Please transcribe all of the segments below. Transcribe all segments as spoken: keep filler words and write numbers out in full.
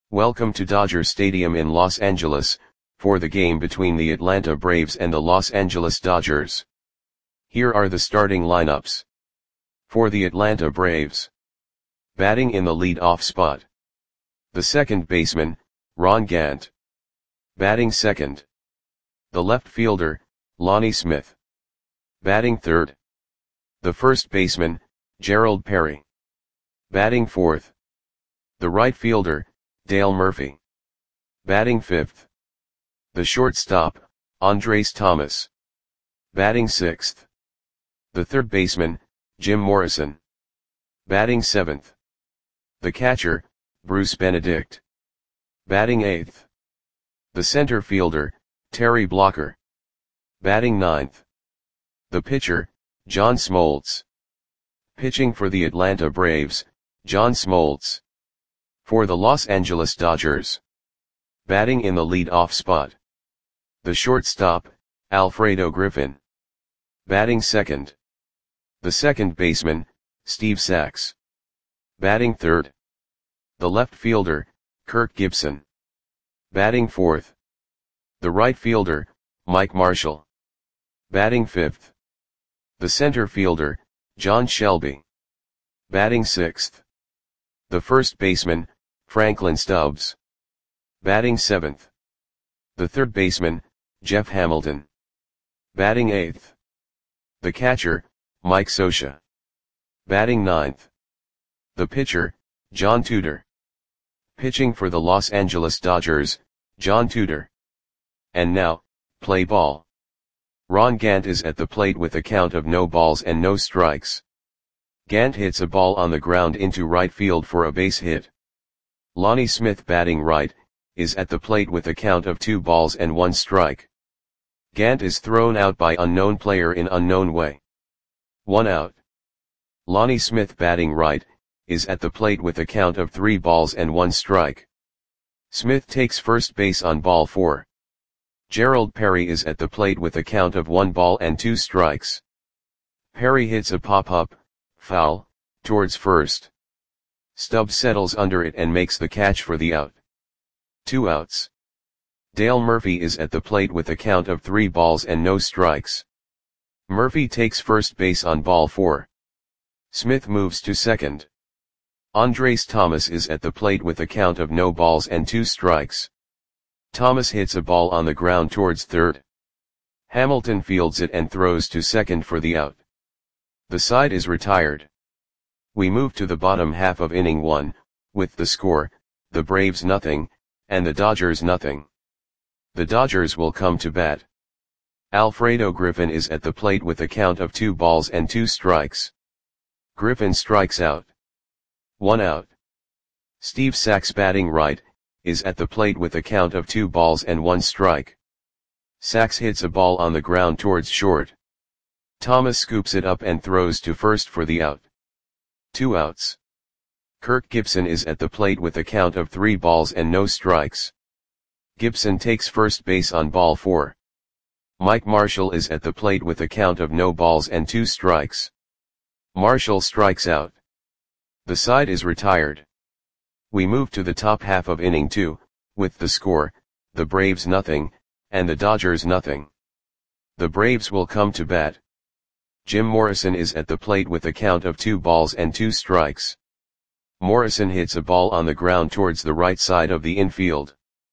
Welcome to Dodger Stadium in Los Angeles, for the game between the Atlanta Braves and the Los Angeles Dodgers. Here are the starting lineups. For the Atlanta Braves. Batting in the lead-off spot. The second baseman, Ron Gant. Batting second. The left fielder, Lonnie Smith. Batting third. The first baseman, Gerald Perry. Batting fourth. The right fielder, Dale Murphy. Batting fifth. The shortstop, Andres Thomas. Batting sixth. The third baseman, Jim Morrison. Batting seventh. The catcher, Bruce Benedict. Batting eighth. The center fielder, Terry Blocker. Batting ninth. The pitcher, John Smoltz. Pitching for the Atlanta Braves, John Smoltz. For the Los Angeles Dodgers. Batting in the lead-off spot. The shortstop, Alfredo Griffin. Batting second. The second baseman, Steve Sax. Batting third. The left fielder, Kirk Gibson. Batting fourth. The right fielder, Mike Marshall. Batting fifth. The center fielder, John Shelby. Batting sixth. The first baseman, Franklin Stubbs. Batting seventh. The third baseman, Jeff Hamilton. Batting eighth. The catcher, Mike Scioscia. Batting ninth. The pitcher, John Tudor. Pitching for the Los Angeles Dodgers, John Tudor. And now, play ball. Ron Gant is at the plate with a count of no balls and no strikes. Gant hits a ball on the ground into right field for a base hit. Lonnie Smith, batting right, is at the plate with a count of two balls and one strike. Gant is thrown out by unknown player in unknown way. One out. Lonnie Smith, batting right, is at the plate with a count of three balls and one strike. Smith takes first base on ball four. Gerald Perry is at the plate with a count of one ball and two strikes. Perry hits a pop-up, foul, towards first. Stubbs settles under it and makes the catch for the out. Two outs. Dale Murphy is at the plate with a count of three balls and no strikes. Murphy takes first base on ball four. Smith moves to second. Andres Thomas is at the plate with a count of no balls and two strikes. Thomas hits a ball on the ground towards third. Hamilton fields it and throws to second for the out. The side is retired. We move to the bottom half of inning one, with the score, the Braves nothing, and the Dodgers nothing. The Dodgers will come to bat. Alfredo Griffin is at the plate with a count of two balls and two strikes. Griffin strikes out. One out. Steve Sax, batting right, is at the plate with a count of two balls and one strike. Sax hits a ball on the ground towards short. Thomas scoops it up and throws to first for the out. Two outs. Kirk Gibson is at the plate with a count of three balls and no strikes. Gibson takes first base on ball four. Mike Marshall is at the plate with a count of no balls and two strikes. Marshall strikes out. The side is retired. We move to the top half of inning two, with the score, the Braves nothing, and the Dodgers nothing. The Braves will come to bat. Jim Morrison is at the plate with a count of two balls and two strikes. Morrison hits a ball on the ground towards the right side of the infield.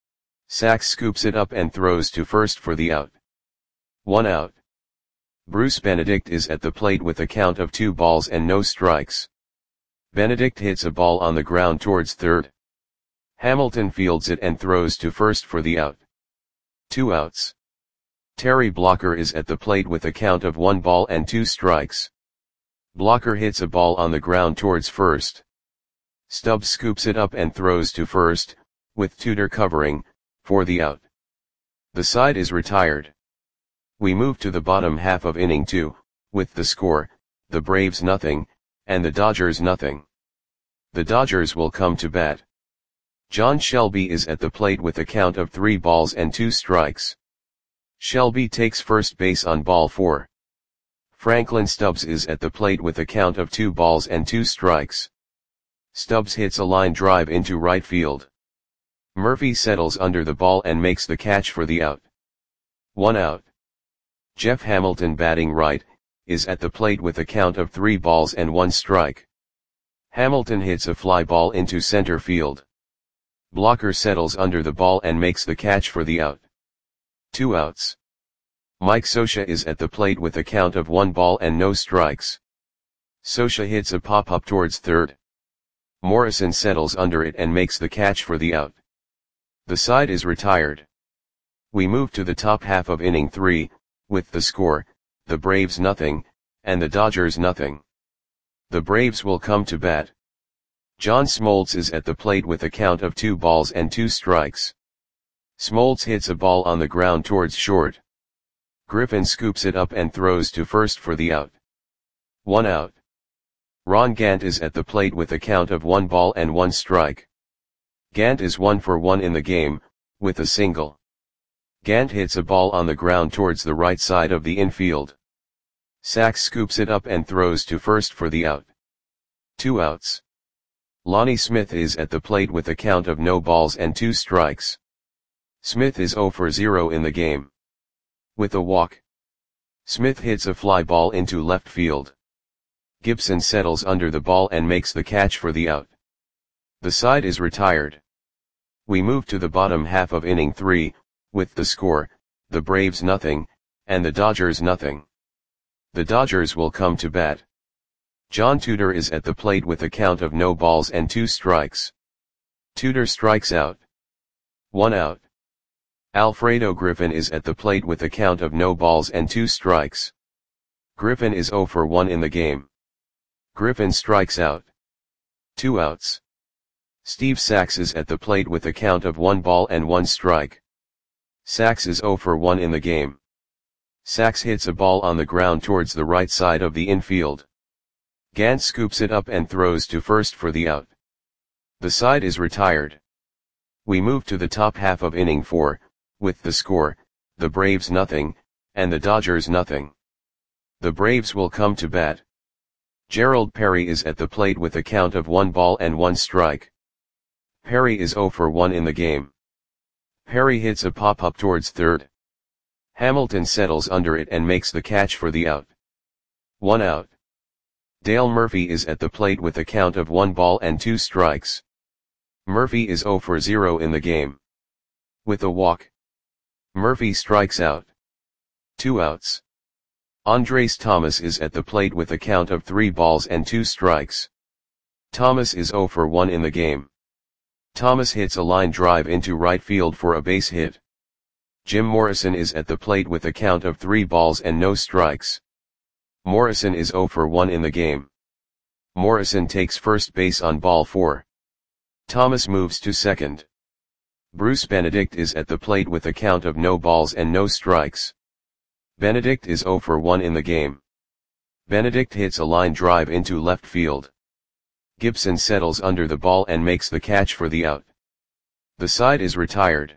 Sax scoops it up and throws to first for the out. One out. Bruce Benedict is at the plate with a count of two balls and no strikes. Benedict hits a ball on the ground towards third. Hamilton fields it and throws to first for the out. Two outs. Terry Blocker is at the plate with a count of one ball and two strikes. Blocker hits a ball on the ground towards first. Stubbs scoops it up and throws to first, with Tudor covering, for the out. The side is retired. We move to the bottom half of inning two, with the score, the Braves nothing, and the Dodgers nothing. The Dodgers will come to bat. John Shelby is at the plate with a count of three balls and two strikes. Shelby takes first base on ball four. Franklin Stubbs is at the plate with a count of two balls and two strikes. Stubbs hits a line drive into right field. Murphy settles under the ball and makes the catch for the out. One out. Jeff Hamilton, batting right, is at the plate with a count of three balls and one strike. Hamilton hits a fly ball into center field. Blocker settles under the ball and makes the catch for the out. Two outs. Mike Scioscia is at the plate with a count of one ball and no strikes. Scioscia hits a pop-up towards third. Morrison settles under it and makes the catch for the out. The side is retired. We move to the top half of inning three, with the score, the Braves nothing, and the Dodgers nothing. The Braves will come to bat. John Smoltz is at the plate with a count of two balls and two strikes. Smoltz hits a ball on the ground towards short. Griffin scoops it up and throws to first for the out. One out. Ron Gant is at the plate with a count of one ball and one strike. Gant is one for one in the game, with a single. Gant hits a ball on the ground towards the right side of the infield. Sachs scoops it up and throws to first for the out. Two outs. Lonnie Smith is at the plate with a count of no balls and two strikes. Smith is zero for zero in the game. With a walk. Smith hits a fly ball into left field. Gibson settles under the ball and makes the catch for the out. The side is retired. We move to the bottom half of inning three, with the score, the Braves nothing, and the Dodgers nothing. The Dodgers will come to bat. John Tudor is at the plate with a count of no balls and two strikes. Tudor strikes out. One out. Alfredo Griffin is at the plate with a count of no balls and two strikes. Griffin is zero for one in the game. Griffin strikes out. Two outs. Steve Sachs is at the plate with a count of one ball and one strike. Sachs is zero for one in the game. Sachs hits a ball on the ground towards the right side of the infield. Gant scoops it up and throws to first for the out. The side is retired. We move to the top half of inning four, with the score, the Braves nothing, and the Dodgers nothing. The Braves will come to bat. Gerald Perry is at the plate with a count of one ball and one strike. Perry is zero for one in the game. Perry hits a pop-up towards third. Hamilton settles under it and makes the catch for the out. One out. Dale Murphy is at the plate with a count of one ball and two strikes. Murphy is zero for zero in the game. With a walk. Murphy strikes out. Two outs. Andres Thomas is at the plate with a count of three balls and two strikes. Thomas is zero for one in the game. Thomas hits a line drive into right field for a base hit. Jim Morrison is at the plate with a count of three balls and no strikes. Morrison is zero for one in the game. Morrison takes first base on ball four. Thomas moves to second. Bruce Benedict is at the plate with a count of no balls and no strikes. Benedict is zero for one in the game. Benedict hits a line drive into left field. Gibson settles under the ball and makes the catch for the out. The side is retired.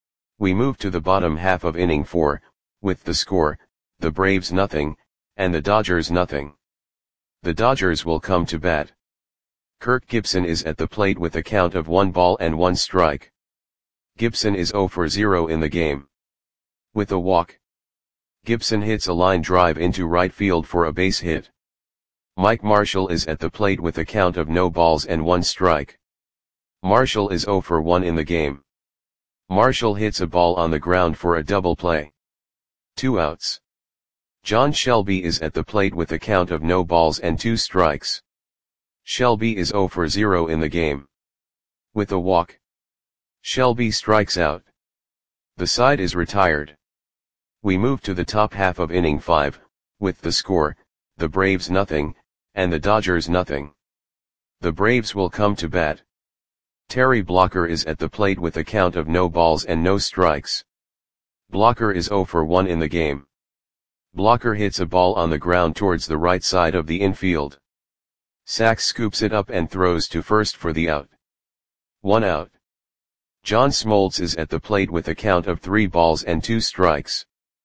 We move to the bottom half of inning four, with the score, the Braves nothing, and the Dodgers nothing. The Dodgers will come to bat. Kirk Gibson is at the plate with a count of one ball and one strike. Gibson is zero for zero in the game. With a walk. Gibson hits a line drive into right field for a base hit. Mike Marshall is at the plate with a count of no balls and one strike. Marshall is zero for one in the game. Marshall hits a ball on the ground for a double play. Two outs. John Shelby is at the plate with a count of no balls and two strikes. Shelby is zero for zero in the game. With a walk. Shelby strikes out. The side is retired. We move to the top half of inning five, with the score, the Braves nothing, and the Dodgers nothing. The Braves will come to bat. Terry Blocker is at the plate with a count of no balls and no strikes. Blocker is zero for one in the game. Blocker hits a ball on the ground towards the right side of the infield. Sachs scoops it up and throws to first for the out. One out. John Smoltz is at the plate with a count of three balls and two strikes.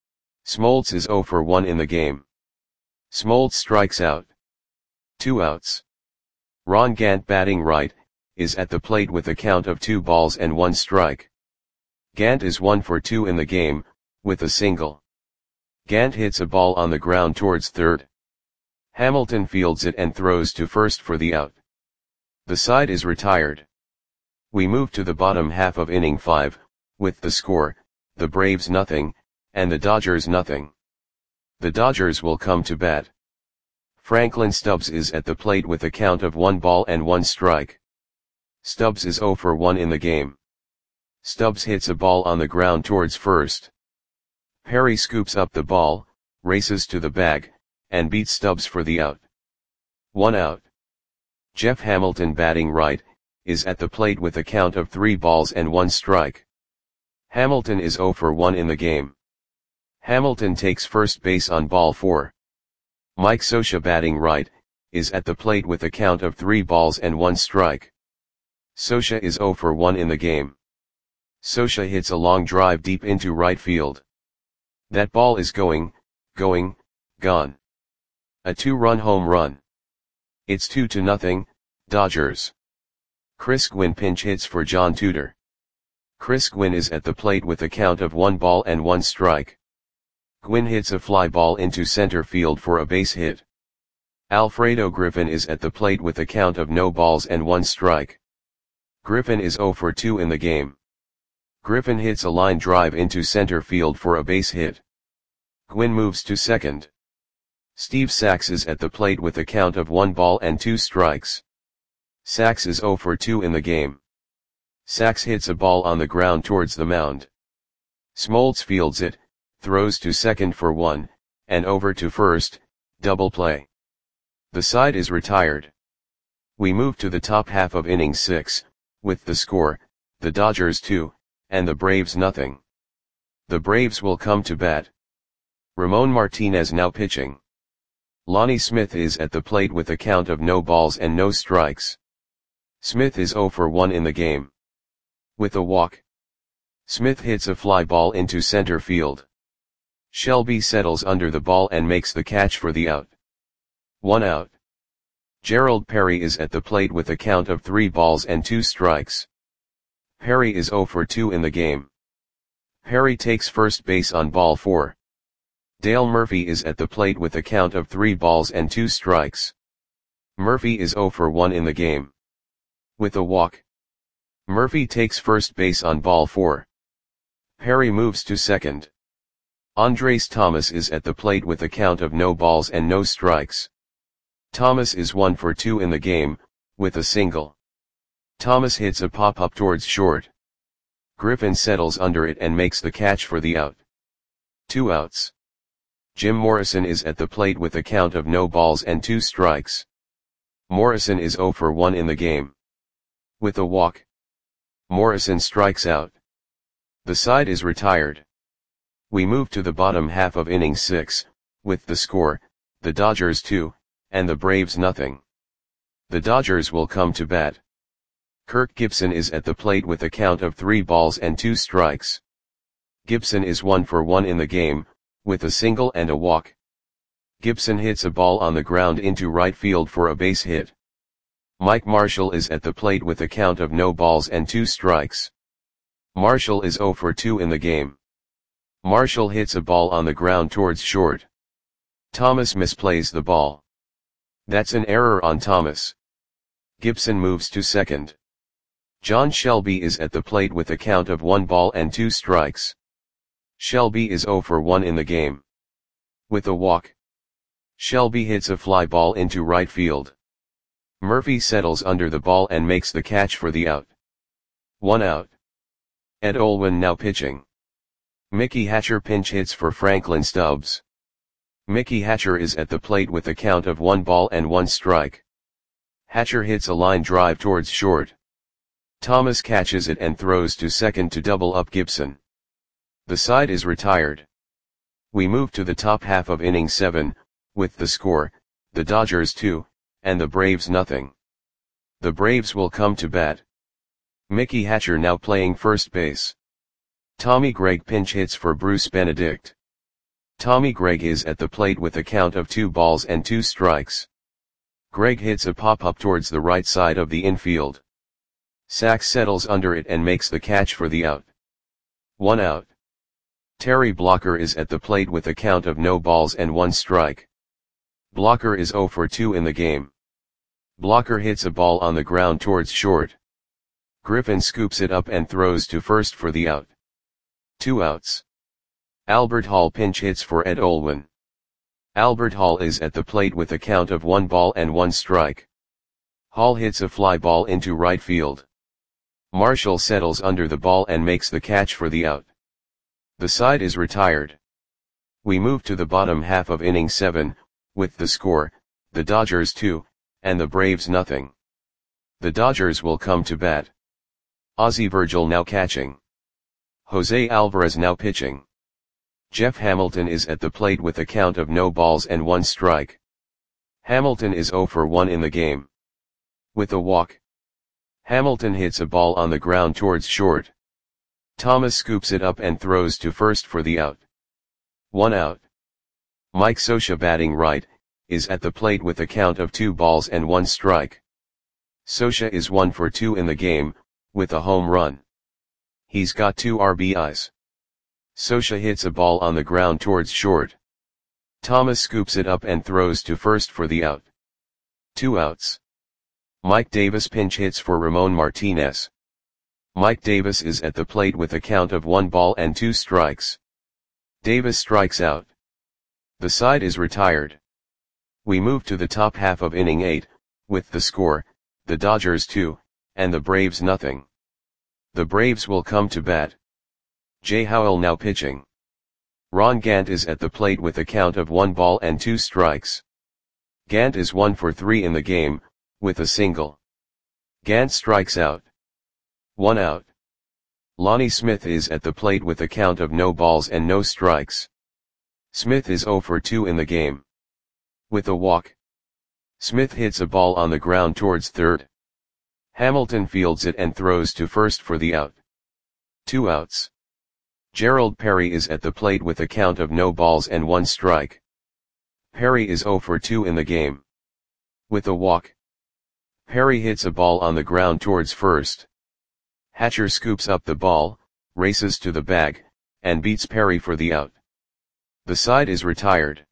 Smoltz is zero for one in the game. Smoltz strikes out. Two outs. Ron Gant, batting right, is at the plate with a count of two balls and one strike. Gant is one for two in the game, with a single. Gant hits a ball on the ground towards third. Hamilton fields it and throws to first for the out. The side is retired. We move to the bottom half of inning five, with the score, the Braves nothing, and the Dodgers nothing. The Dodgers will come to bat. Franklin Stubbs is at the plate with a count of one ball and one strike. Stubbs is zero for one in the game. Stubbs hits a ball on the ground towards first. Perry scoops up the ball, races to the bag, and beats Stubbs for the out. One out. Jeff Hamilton, batting right, is at the plate with a count of three balls and one strike. Hamilton is zero for one in the game. Hamilton takes first base on ball four. Mike Scioscia, batting right, is at the plate with a count of three balls and one strike. Scioscia is zero for one in the game. Scioscia hits a long drive deep into right field. That ball is going, going, gone. A two-run home run. It's two to nothing, Dodgers. Chris Gwynn pinch hits for John Tudor. Chris Gwynn is at the plate with a count of one ball and one strike. Gwynn hits a fly ball into center field for a base hit. Alfredo Griffin is at the plate with a count of no balls and one strike. Griffin is zero for two in the game. Griffin hits a line drive into center field for a base hit. Gwynn moves to second. Steve Sax is at the plate with a count of one ball and two strikes. Sax is zero for two in the game. Sax hits a ball on the ground towards the mound. Smoltz fields it, throws to second for one, and over to first, double play. The side is retired. We move to the top half of inning six, with the score, the Dodgers two, and the Braves nothing. The Braves will come to bat. Ramon Martinez now pitching. Lonnie Smith is at the plate with a count of no balls and no strikes. Smith is zero for one in the game. With a walk. Smith hits a fly ball into center field. Shelby settles under the ball and makes the catch for the out. One out. Gerald Perry is at the plate with a count of three balls and two strikes. Perry is zero for two in the game. Perry takes first base on ball four. Dale Murphy is at the plate with a count of three balls and two strikes. Murphy is zero for one in the game. With a walk. Murphy takes first base on ball four. Perry moves to second. Andres Thomas is at the plate with a count of no balls and no strikes. Thomas is one for two in the game, with a single. Thomas hits a pop-up towards short. Griffin settles under it and makes the catch for the out. Two outs. Jim Morrison is at the plate with a count of no balls and two strikes. Morrison is zero for one in the game. With a walk. Morrison strikes out. The side is retired. We move to the bottom half of inning six, with the score, the Dodgers two, and the Braves nothing. The Dodgers will come to bat. Kirk Gibson is at the plate with a count of three balls and two strikes. Gibson is one for one in the game, with a single and a walk. Gibson hits a ball on the ground into right field for a base hit. Mike Marshall is at the plate with a count of no balls and two strikes. Marshall is zero for two in the game. Marshall hits a ball on the ground towards short. Thomas misplays the ball. That's an error on Thomas. Gibson moves to second. John Shelby is at the plate with a count of one ball and two strikes. Shelby is zero for one in the game. With a walk. Shelby hits a fly ball into right field. Murphy settles under the ball and makes the catch for the out. One out. Ed Olwin now pitching. Mickey Hatcher pinch hits for Franklin Stubbs. Mickey Hatcher is at the plate with a count of one ball and one strike. Hatcher hits a line drive towards short. Thomas catches it and throws to second to double up Gibson. The side is retired. We move to the top half of inning seven, with the score, the Dodgers two, and the Braves nothing. The Braves will come to bat. Mickey Hatcher now playing first base. Tommy Gregg pinch hits for Bruce Benedict. Tommy Gregg is at the plate with a count of two balls and two strikes. Gregg hits a pop-up towards the right side of the infield. Sachs settles under it and makes the catch for the out. One out. Terry Blocker is at the plate with a count of no balls and one strike. Blocker is zero for two in the game. Blocker hits a ball on the ground towards short. Griffin scoops it up and throws to first for the out. Two outs. Albert Hall pinch hits for Ed Olwin. Albert Hall is at the plate with a count of one ball and one strike. Hall hits a fly ball into right field. Marshall settles under the ball and makes the catch for the out. The side is retired. We move to the bottom half of inning seven, with the score, the Dodgers two, and the Braves nothing. The Dodgers will come to bat. Ozzie Virgil now catching. Jose Alvarez now pitching. Jeff Hamilton is at the plate with a count of no balls and one strike. Hamilton is zero for one in the game. With a walk. Hamilton hits a ball on the ground towards short. Thomas scoops it up and throws to first for the out. One out. Mike Scioscia batting right, is at the plate with a count of two balls and one strike. Scioscia is one for two in the game, with a home run. He's got two R B Is. Scioscia hits a ball on the ground towards short. Thomas scoops it up and throws to first for the out. Two outs. Mike Davis pinch hits for Ramon Martinez. Mike Davis is at the plate with a count of one ball and two strikes. Davis strikes out. The side is retired. We move to the top half of inning eight, with the score, the Dodgers two, and the Braves nothing. The Braves will come to bat. Jay Howell now pitching. Ron Gant is at the plate with a count of one ball and two strikes. Gant is one for three in the game, with a single. Gant strikes out. One out. Lonnie Smith is at the plate with a count of no balls and no strikes. Smith is zero for two in the game. With a walk. Smith hits a ball on the ground towards third. Hamilton fields it and throws to first for the out. Two outs. Gerald Perry is at the plate with a count of no balls and one strike. Perry is zero for two in the game. With a walk. Perry hits a ball on the ground towards first. Hatcher scoops up the ball, races to the bag, and beats Perry for the out. The side is retired.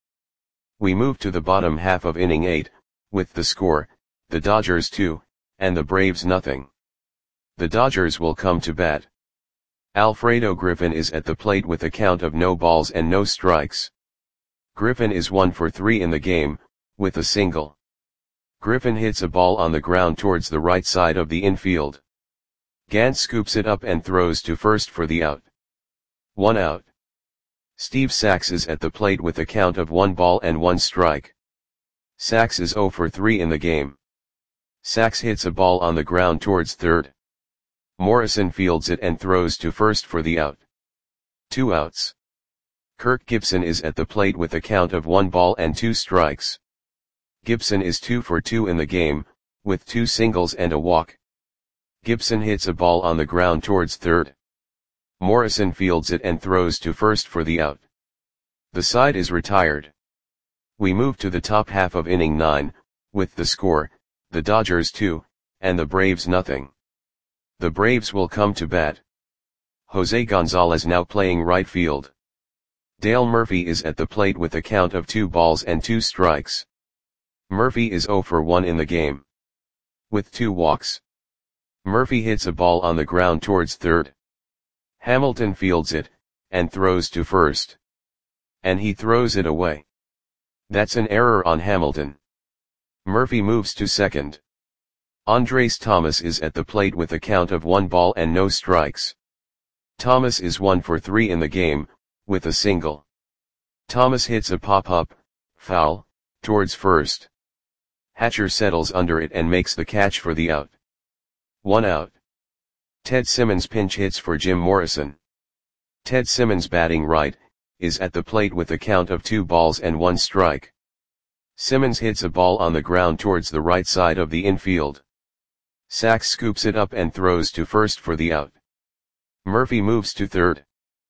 We move to the bottom half of inning eight, with the score, the Dodgers two, and the Braves nothing. The Dodgers will come to bat. Alfredo Griffin is at the plate with a count of no balls and no strikes. Griffin is one for three in the game, with a single. Griffin hits a ball on the ground towards the right side of the infield. Gant scoops it up and throws to first for the out. One out. Steve Sachs is at the plate with a count of one ball and one strike. Sachs is zero for three in the game. Sachs hits a ball on the ground towards third. Morrison fields it and throws to first for the out. Two outs. Kirk Gibson is at the plate with a count of one ball and two strikes. Gibson is two for two in the game, with two singles and a walk. Gibson hits a ball on the ground towards third. Morrison fields it and throws to first for the out. The side is retired. We move to the top half of inning nine, with the score, the Dodgers two, and the Braves nothing. The Braves will come to bat. Jose Gonzalez now playing right field. Dale Murphy is at the plate with a count of two balls and two strikes. Murphy is zero for one in the game. With two walks. Murphy hits a ball on the ground towards third. Hamilton fields it, and throws to first. And he throws it away. That's an error on Hamilton. Murphy moves to second. Andres Thomas is at the plate with a count of one ball and no strikes. Thomas is one for three in the game, with a single. Thomas hits a pop-up, foul, towards first. Hatcher settles under it and makes the catch for the out. One out. Ted Simmons pinch hits for Jim Morrison. Ted Simmons batting right, is at the plate with a count of two balls and one strike. Simmons hits a ball on the ground towards the right side of the infield. Sachs scoops it up and throws to first for the out. Murphy moves to third.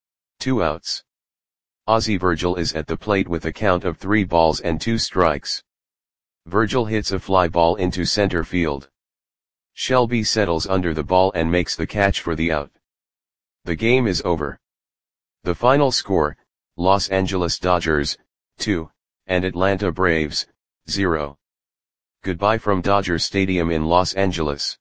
Two outs. Ozzie Virgil is at the plate with a count of three balls and two strikes. Virgil hits a fly ball into center field. Shelby settles under the ball and makes the catch for the out. The game is over. The final score, Los Angeles Dodgers, two, and Atlanta Braves, zero. Goodbye from Dodger Stadium in Los Angeles.